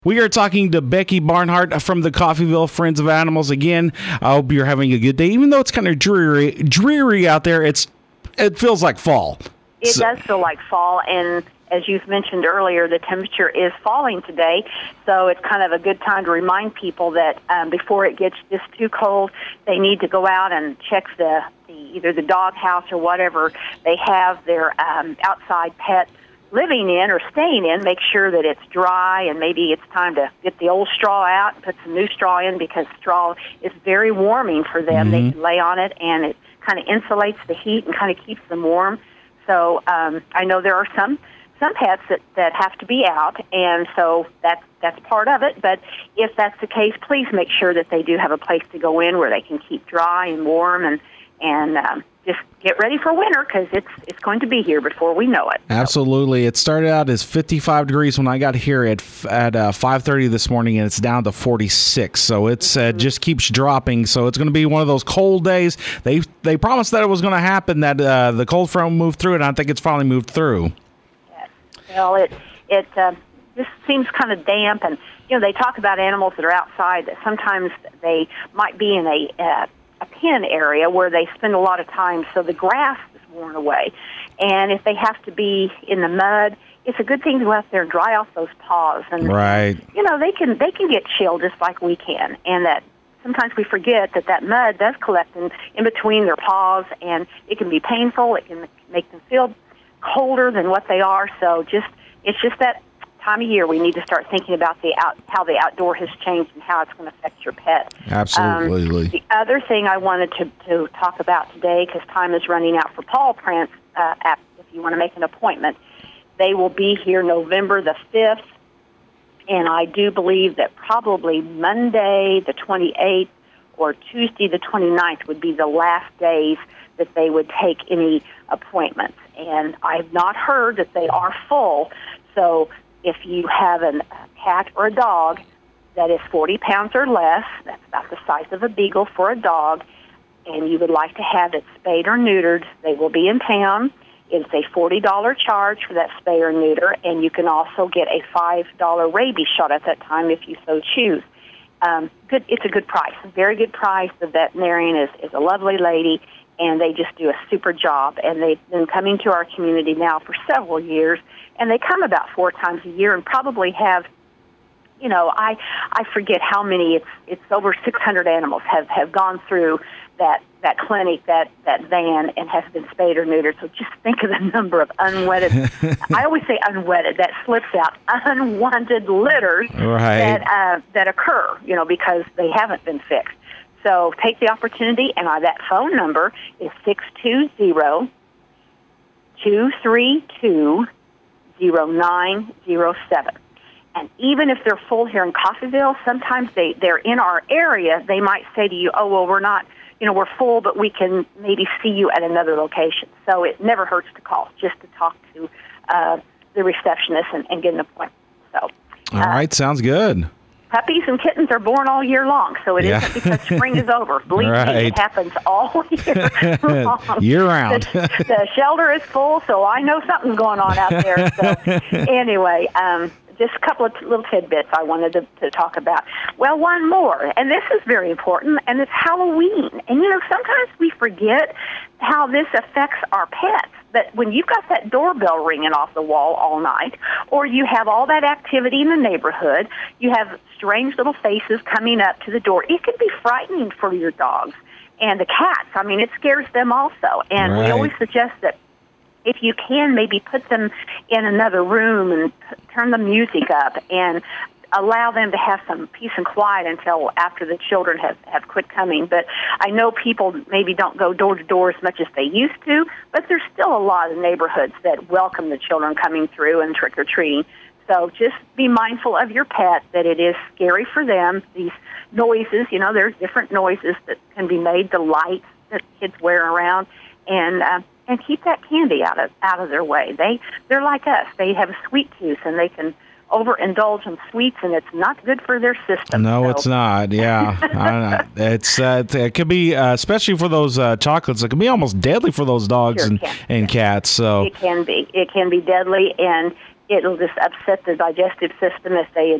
We are talking to Becky Barnhart from the Coffeyville Friends of Animals again. I hope you're having a good day. Even though it's kind of dreary out there, it feels like fall. It does feel like fall, and as you've mentioned earlier, the temperature is falling today, so it's kind of a good time to remind people that before it gets just too cold, they need to go out and check either the dog house or whatever they have their outside pet living in or staying in. Make sure that it's dry, and maybe it's time to get the old straw out and put some new straw in, because straw is very warming for them. Mm-hmm. They can lay on it, and it kind of insulates the heat and kind of keeps them warm. So I know there are some pets that have to be out, and so that's part of it. But if that's the case, please make sure that they do have a place to go in where they can keep dry and warm, and just get ready for winter, because it's going to be here before we know it. Absolutely. It started out as 55 degrees when I got here at 5:30 this morning, and it's down to 46. So it's just keeps dropping. So it's going to be one of those cold days. They promised that it was going to happen, that the cold front moved through, and I think it's finally moved through. Yes. Well, it just seems kind of damp, and they talk about animals that are outside that sometimes they might be in a pen area where they spend a lot of time, so the grass is worn away. And if they have to be in the mud, it's a good thing to go out there and dry off those paws. And right. They can get chilled just like we can, and that sometimes we forget that mud does collect in between their paws, and it can be painful. It can make them feel colder than what they are. So it's just that time of year we need to start thinking about how the outdoor has changed and how it's going to affect your pet. Absolutely. The other thing I wanted to talk about today, because time is running out for paw prints, if you want to make an appointment, they will be here November the 5th, and I do believe that probably Monday the 28th or Tuesday the 29th would be the last days that they would take any appointments. And I've not heard that they are full, so if you have a cat or a dog that is 40 pounds or less, that's about the size of a beagle for a dog, and you would like to have it spayed or neutered, they will be in town. It's a $40 charge for that spay or neuter, and you can also get a $5 rabies shot at that time if you so choose. It's a good price, a very good price. The veterinarian is a lovely lady, and they just do a super job. And they've been coming to our community now for several years, and they come about 4 times a year and probably have, I forget how many, it's over 600 animals have gone through that clinic, that van, and have been spayed or neutered. So just think of the number of unwedded, I always say unwedded, that slips out, unwanted litters right. that occur, because they haven't been fixed. So take the opportunity, and that phone number is 620-232-0907. And even if they're full here in Coffeyville, sometimes they're in our area. They might say to you, "Oh, well, we're not, we're full, but we can maybe see you at another location." So it never hurts to call, just to talk to the receptionist and get an appointment. So, all right, sounds good. Puppies and kittens are born all year long, so it isn't because spring is over. Believe me, it happens all year long. Year round. The shelter is full, so I know something's going on out there. So anyway, just a couple of little tidbits I wanted to talk about. Well, one more, and this is very important, and it's Halloween. And, sometimes we forget how this affects our pets. That when you've got that doorbell ringing off the wall all night, or you have all that activity in the neighborhood, you have strange little faces coming up to the door, it can be frightening for your dogs and the cats. I mean, it scares them also. And we always suggest that if you can, maybe put them in another room and turn the music up and allow them to have some peace and quiet until after the children have quit coming. But I know people maybe don't go door to door as much as they used to, but there's still a lot of neighborhoods that welcome the children coming through and trick-or-treating. So just be mindful of your pet, that it is scary for them. These noises, there's different noises that can be made, the lights that kids wear around, and keep that candy out of their way. They're like us. They have a sweet tooth, and they can overindulge in sweets, and it's not good for their system. No, it's not. Yeah, it could be, especially for those chocolates. It can be almost deadly for those dogs and cats. So it can be deadly, and it'll just upset their digestive system if they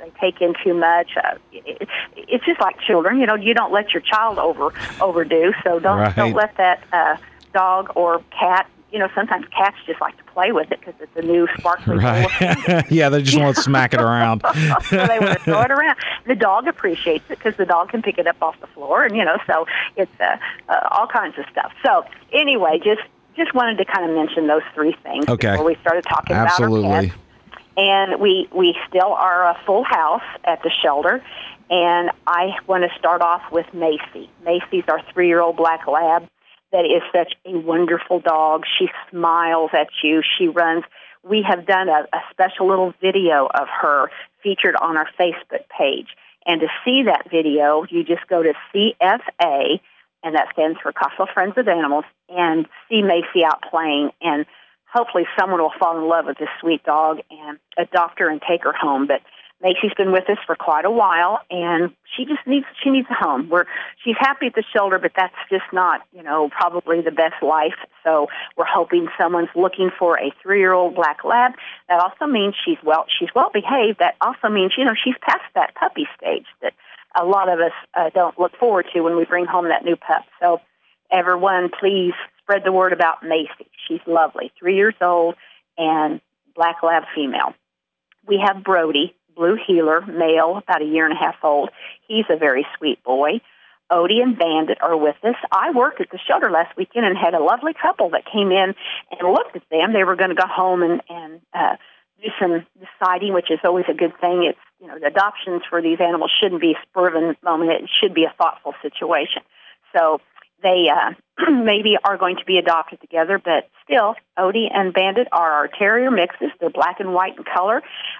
they take in too much. It's just like children. You don't let your child overdo. So don't let that dog or cat. Sometimes cats just like to play with it because it's a new sparkly bowl of candy. Yeah, they just want to smack it around. So they want to throw it around. The dog appreciates it because the dog can pick it up off the floor, and so it's all kinds of stuff. So anyway, just wanted to kind of mention those three things before we started talking about our pets. And we still are a full house at the shelter, and I want to start off with Macy. Macy's our 3-year-old black lab. That is such a wonderful dog. She smiles at you. She runs. We have done a special little video of her featured on our Facebook page. And to see that video, you just go to CFA, and that stands for Coffeyville Friends of Animals, and see Macy out playing. And hopefully someone will fall in love with this sweet dog and adopt her and take her home. But Macy's been with us for quite a while, and she needs a home. She's happy at the shelter, but that's just not, probably the best life. So we're hoping someone's looking for a 3-year-old black lab. That also means she's well behaved. That also means, she's past that puppy stage that a lot of us don't look forward to when we bring home that new pup. So everyone, please spread the word about Macy. She's lovely, 3 years old, and black lab female. We have Brody, blue heeler, male, about 1.5 years old. He's a very sweet boy. Odie and Bandit are with us. I worked at the shelter last weekend and had a lovely couple that came in and looked at them. They were going to go home and do some deciding, which is always a good thing. It's, the adoptions for these animals shouldn't be a spur of the moment. It should be a thoughtful situation. So they maybe are going to be adopted together, but still, Odie and Bandit are our terrier mixes. They're black and white in color.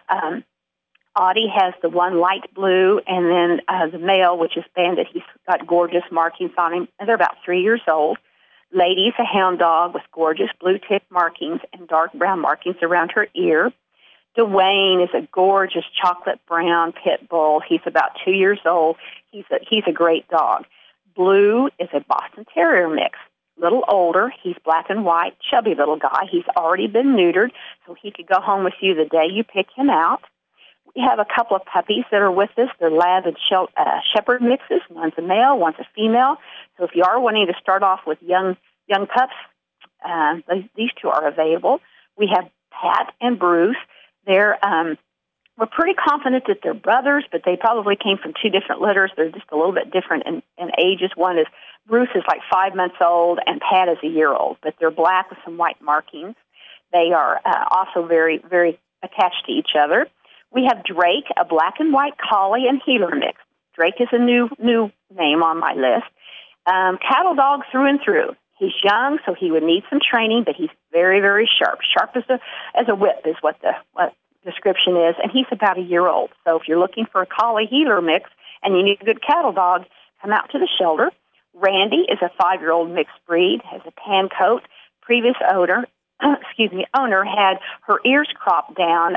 Audie has the one light blue, and then the male, which is Bandit, he's got gorgeous markings on him, and they're about 3 years old. Lady's a hound dog with gorgeous blue tip markings and dark brown markings around her ear. Dwayne is a gorgeous chocolate brown pit bull. He's about 2 years old. He's a great dog. Blue is a Boston Terrier mix. Little older. He's black and white, chubby little guy. He's already been neutered, so he could go home with you the day you pick him out. We have a couple of puppies that are with us. They're lab and shepherd mixes. One's a male, one's a female. So if you are wanting to start off with young pups, these two are available. We have Pat and Bruce. We're pretty confident that they're brothers, but they probably came from 2 different litters. They're just a little bit different in ages. Bruce is like 5 months old, and Pat is 1 year old, but they're black with some white markings. They are also very, very attached to each other. We have Drake, a black and white collie and heeler mix. Drake is a new name on my list. Cattle dog through and through. He's young, so he would need some training, but he's very, very sharp. Sharp as a whip is what the description is, and he's about 1 year old. So if you're looking for a collie heeler mix and you need a good cattle dog, come out to the shelter. Randy is a 5-year-old mixed breed, has a tan coat. Previous owner had her ears cropped down.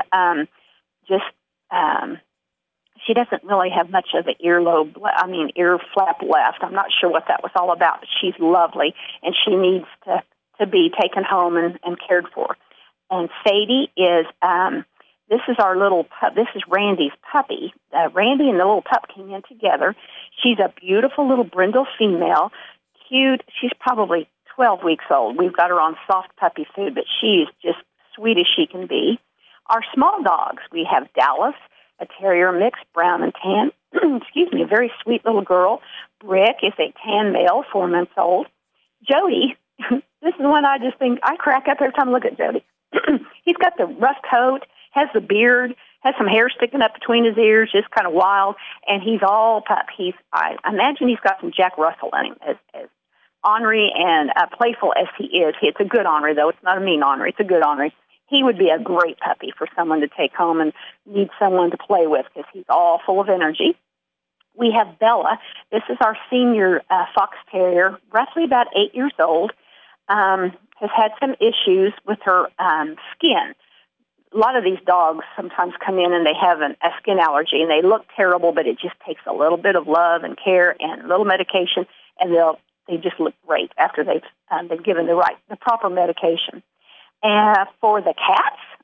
She doesn't really have much of an ear flap left. I'm not sure what that was all about, but she's lovely, and she needs to be taken home and cared for. And Sadie is, this is our little pup. This is Randy's puppy. Randy and the little pup came in together. She's a beautiful little brindle female, cute. She's probably 12 weeks old. We've got her on soft puppy food, but she's just sweet as she can be. Our small dogs, we have Dallas, a terrier mix, brown and tan. A very sweet little girl. Brick is a tan male, 4 months old. Jody, this is one I just think, I crack up every time I look at Jody. He's got the rough coat, has the beard, has some hair sticking up between his ears, just kind of wild, and he's all pup. I imagine he's got some Jack Russell in him, as ornery and playful as he is. It's a good ornery, though. It's not a mean ornery. It's a good ornery. He would be a great puppy for someone to take home and need someone to play with because he's all full of energy. We have Bella. This is our senior fox terrier, roughly about 8 years old, has had some issues with her skin. A lot of these dogs sometimes come in and they have a skin allergy, and they look terrible, but it just takes a little bit of love and care and a little medication, and they just look great after they've been given the proper medication. And for the cats,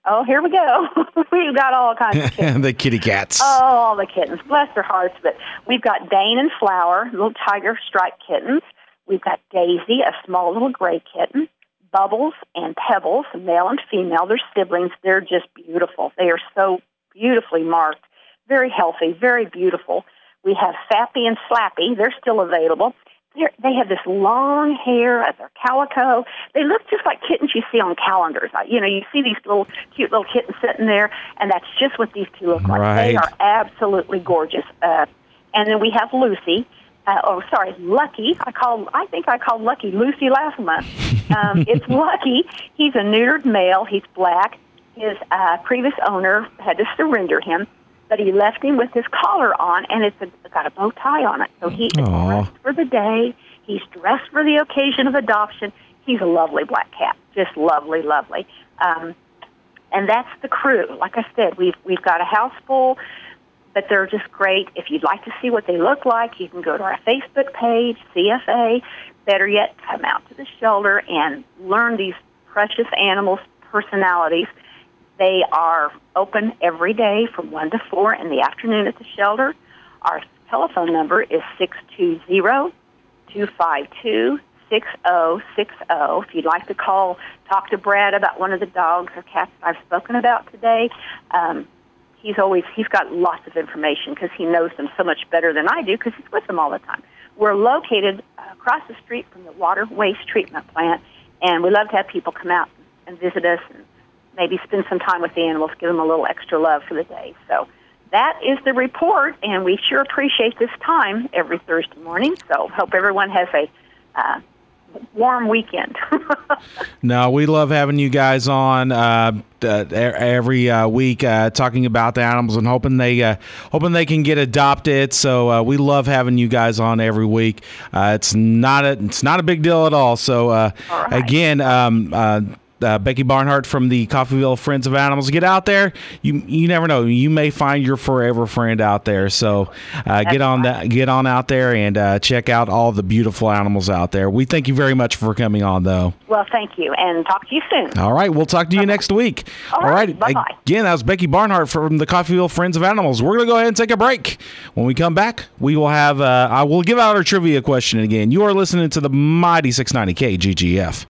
Oh, here we go. We've got all kinds of kittens. The kitty cats. Oh, all the kittens. Bless their hearts. But we've got Dane and Flower, little tiger striped kittens. We've got Daisy, a small little gray kitten. Bubbles and Pebbles, male and female. They're siblings. They're just beautiful. They are so beautifully marked. Very healthy, very beautiful. We have Fappy and Slappy. They're still available. They have this long hair. They're calico. They look just like kittens you see on calendars. You see these cute little kittens sitting there, and that's just what these two look like. Right. They are absolutely gorgeous. And then we have Lucy. Lucky. I think I called Lucky Lucy last month. It's Lucky. He's a neutered male. He's black. His previous owner had to surrender him, but he left him with his collar on, and it's got a bow tie on it. So he is dressed for the day. He's dressed for the occasion of adoption. He's a lovely black cat, just lovely, lovely. And that's the crew. Like I said, we've got a house full, but they're just great. If you'd like to see what they look like, you can go to our Facebook page, CFA. Better yet, come out to the shelter and learn these precious animals' personalities. They are open every day from 1 to 4 in the afternoon at the shelter. Our telephone number is 620-252-6060. If you'd like to talk to Brad about one of the dogs or cats I've spoken about today, he's got lots of information because he knows them so much better than I do because he's with them all the time. We're located across the street from the water waste treatment plant, and we love to have people come out and visit us and maybe spend some time with the animals, give them a little extra love for the day. So that is the report, and we sure appreciate this time every Thursday morning. So hope everyone has a warm weekend. No, we love having you guys on every week talking about the animals and hoping they can get adopted. So we love having you guys on every week. It's not a big deal at all. So right. Again, Becky Barnhart from the Coffeyville Friends of Animals. Get out there. You never know. You may find your forever friend out there. So get on out there and check out all the beautiful animals out there. We thank you very much for coming on, though. Well, thank you, and talk to you soon. All right. We'll talk to you next week. All right. Bye-bye. Again, that was Becky Barnhart from the Coffeyville Friends of Animals. We're going to go ahead and take a break. When we come back, we will have I will give out our trivia question again. You are listening to the mighty 690 KGGF.